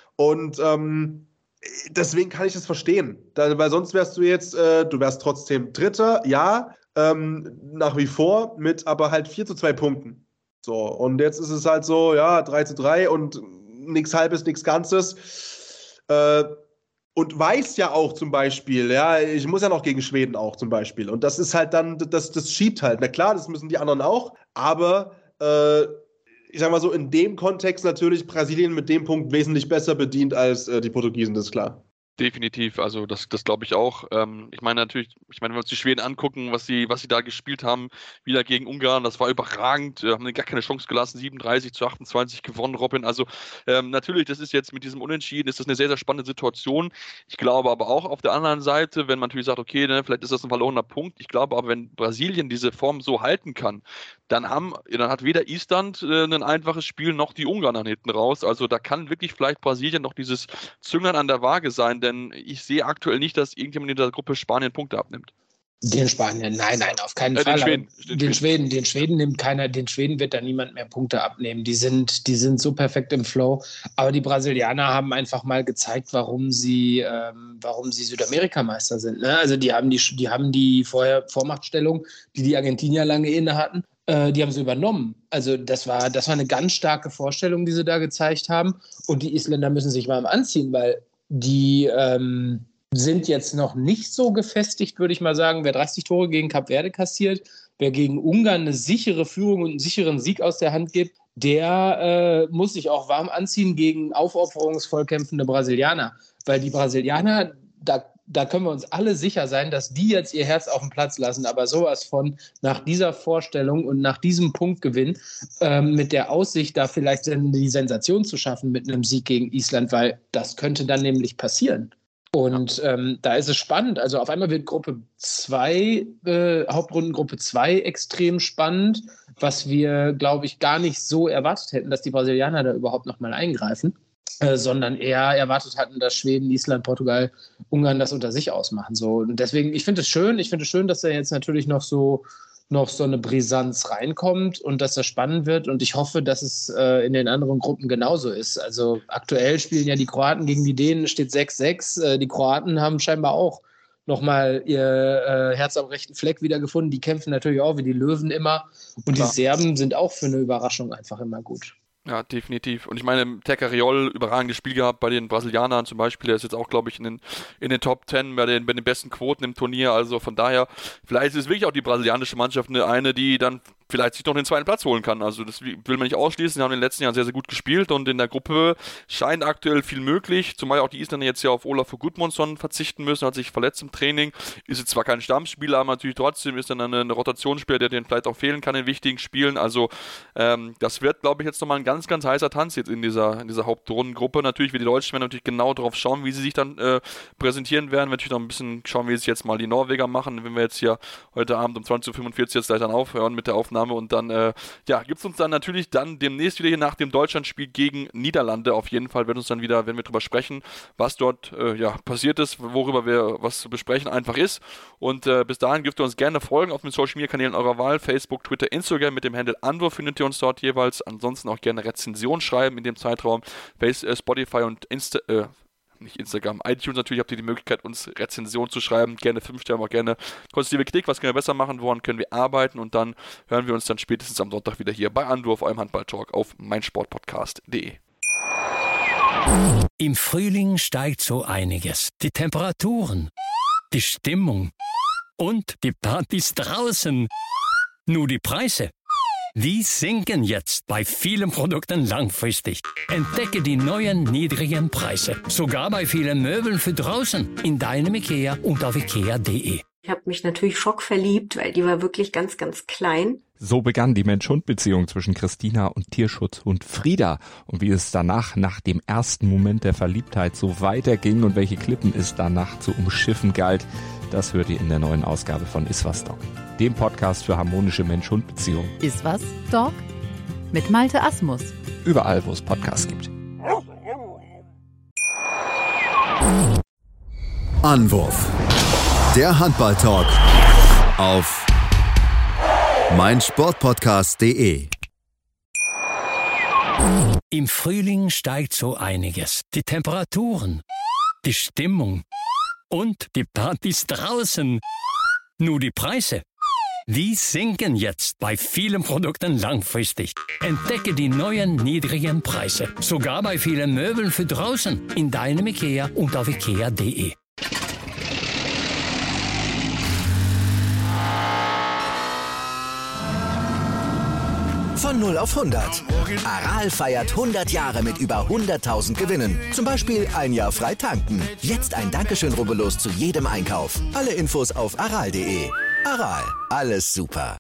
Und ähm, deswegen kann ich das verstehen, da, weil sonst wärst du jetzt, äh, du wärst trotzdem Dritter, ja, ähm, nach wie vor, mit aber halt vier zu zwei Punkten. So, und jetzt ist es halt so, ja, drei zu drei und nichts Halbes, nichts Ganzes. Äh, und weiß ja auch zum Beispiel, ja, ich muss ja noch gegen Schweden auch zum Beispiel. Und das ist halt dann, das, das schiebt halt. Na klar, das müssen die anderen auch, aber äh, ich sag mal so, in dem Kontext natürlich Brasilien mit dem Punkt wesentlich besser bedient als äh, die Portugiesen, das ist klar. Definitiv, also das, das glaube ich auch. Ähm, ich meine natürlich, ich meine, wenn wir uns die Schweden angucken, was sie, was sie da gespielt haben, wieder gegen Ungarn, das war überragend, äh, haben gar keine Chance gelassen, siebenunddreißig zu achtundzwanzig gewonnen, Robin. Also ähm, natürlich, das ist jetzt mit diesem Unentschieden, ist das eine sehr, sehr spannende Situation. Ich glaube aber auch auf der anderen Seite, wenn man natürlich sagt, okay, ne, vielleicht ist das ein verlorener Punkt, ich glaube aber, wenn Brasilien diese Form so halten kann, dann haben, dann hat weder Island äh, ein einfaches Spiel, noch die Ungarn dann hinten raus. Also da kann wirklich vielleicht Brasilien noch dieses Zünglein an der Waage sein, denn ich sehe aktuell nicht, dass irgendjemand in der Gruppe Spanien Punkte abnimmt. Den Spanien, nein, nein, auf keinen äh, Fall. Den Schweden. Den, den Schweden, den Schweden nimmt keiner, den Schweden wird da niemand mehr Punkte abnehmen. Die sind, die sind so perfekt im Flow. Aber die Brasilianer haben einfach mal gezeigt, warum sie, ähm, warum sie Südamerikameister sind. Ne? Also die haben die, die haben die vorher Vormachtstellung, die die Argentinier lange inne hatten. Äh, die haben sie übernommen. Also das war, das war eine ganz starke Vorstellung, die sie da gezeigt haben. Und die Isländer müssen sich mal am Anziehen, weil die ähm, sind jetzt noch nicht so gefestigt, würde ich mal sagen. Wer dreißig Tore gegen Kap Verde kassiert, wer gegen Ungarn eine sichere Führung und einen sicheren Sieg aus der Hand gibt, der äh, muss sich auch warm anziehen gegen aufopferungsvoll kämpfende Brasilianer. Weil die Brasilianer, da, da können wir uns alle sicher sein, dass die jetzt ihr Herz auf den Platz lassen. Aber sowas von nach dieser Vorstellung und nach diesem Punktgewinn ähm, mit der Aussicht, da vielleicht die Sensation zu schaffen mit einem Sieg gegen Island, weil das könnte dann nämlich passieren. Und ähm, da ist es spannend. Also auf einmal wird Gruppe zwei, äh, Hauptrundengruppe zwei extrem spannend, was wir, glaube ich, gar nicht so erwartet hätten, dass die Brasilianer da überhaupt nochmal eingreifen, äh, sondern eher erwartet hatten, dass Schweden, Island, Portugal, Ungarn das unter sich ausmachen. So. Und deswegen, ich finde es schön, ich finde es schön, dass da jetzt natürlich noch so noch so eine Brisanz reinkommt und dass das spannend wird. Und ich hoffe, dass es äh, in den anderen Gruppen genauso ist. Also aktuell spielen ja die Kroaten gegen die Dänen, steht sechs sechs. Äh, die Kroaten haben scheinbar auch nochmal ihr äh, Herz am rechten Fleck wiedergefunden. Die kämpfen natürlich auch wie die Löwen immer. Und Klar. Die Serben sind auch für eine Überraschung einfach immer gut. Ja, definitiv. Und ich meine, Tercariol, überragendes Spiel gehabt bei den Brasilianern zum Beispiel. Der ist jetzt auch, glaube ich, in den, in den Top Ten bei den, bei den besten Quoten im Turnier. Also von daher, vielleicht ist es wirklich auch die brasilianische Mannschaft eine, eine die dann vielleicht sich noch den zweiten Platz holen kann. Also das will man nicht ausschließen. Sie haben in den letzten Jahren sehr, sehr gut gespielt und in der Gruppe scheint aktuell viel möglich. Zumal auch die Isländer jetzt ja auf Olafur Gudmundsson verzichten müssen, hat sich verletzt im Training. Ist jetzt zwar kein Stammspieler, aber natürlich trotzdem ist dann eine, eine Rotationsspieler, der den vielleicht auch fehlen kann in wichtigen Spielen. Also ähm, das wird, glaube ich, jetzt nochmal ein ganz, ganz heißer Tanz jetzt in dieser, in dieser Hauptrundengruppe. Natürlich, wir die Deutschen werden natürlich genau darauf schauen, wie sie sich dann äh, präsentieren werden. Wir werden natürlich noch ein bisschen schauen, wie sich jetzt mal die Norweger machen, wenn wir jetzt hier heute Abend um zwanzig Uhr fünfundvierzig jetzt gleich dann aufhören mit der Aufnahme. Und dann äh, ja, gibt es uns dann natürlich dann demnächst wieder hier nach dem Deutschlandspiel gegen Niederlande. Auf jeden Fall wird uns dann wieder, wenn wir drüber sprechen, was dort äh, ja, passiert ist, worüber wir was zu besprechen einfach ist. Und äh, bis dahin dürft ihr uns gerne folgen auf den Social Media Kanälen eurer Wahl, Facebook, Twitter, Instagram mit dem Handle Anwurf findet ihr uns dort jeweils. Ansonsten auch gerne Rezension schreiben in dem Zeitraum. Face, äh, Spotify und Insta, äh, nicht Instagram, iTunes natürlich habt ihr die Möglichkeit, uns Rezension zu schreiben. Gerne fünf Sterne, auch gerne konstruktive Kritik. Was können wir besser machen? Woran können wir arbeiten? Und dann hören wir uns dann spätestens am Sonntag wieder hier bei Anwurf, eurem Handball-Talk auf meinsportpodcast punkt de. Im Frühling steigt so einiges. Die Temperaturen, die Stimmung und die Partys draußen. Nur die Preise, die sinken jetzt bei vielen Produkten langfristig. Entdecke die neuen niedrigen Preise. Sogar bei vielen Möbeln für draußen. In deinem IKEA und auf ikea punkt de. Ich habe mich natürlich schockverliebt, weil die war wirklich ganz, ganz klein. So begann die Mensch-Hund-Beziehung zwischen Christina und Tierschutzhund Frieda. Und wie es danach, nach dem ersten Moment der Verliebtheit, so weiterging und welche Klippen es danach zu umschiffen galt, das hört ihr in der neuen Ausgabe von Iswas Dog, dem Podcast für harmonische Mensch-Hund-Beziehungen. Iswas Dog mit Malte Asmus. Überall, wo es Podcasts gibt. Anwurf. Der Handball-Talk auf meinsportpodcast punkt de. Im Frühling steigt so einiges. Die Temperaturen, die Stimmung und die Partys draußen. Nur die Preise, die sinken jetzt bei vielen Produkten langfristig. Entdecke die neuen niedrigen Preise. Sogar bei vielen Möbeln für draußen. In deinem IKEA und auf ikea punkt de. Von null auf hundert. Aral feiert hundert Jahre mit über hunderttausend Gewinnen. Zum Beispiel ein Jahr frei tanken. Jetzt ein Dankeschön, rubbellos zu jedem Einkauf. Alle Infos auf aral punkt de. Aral, alles super.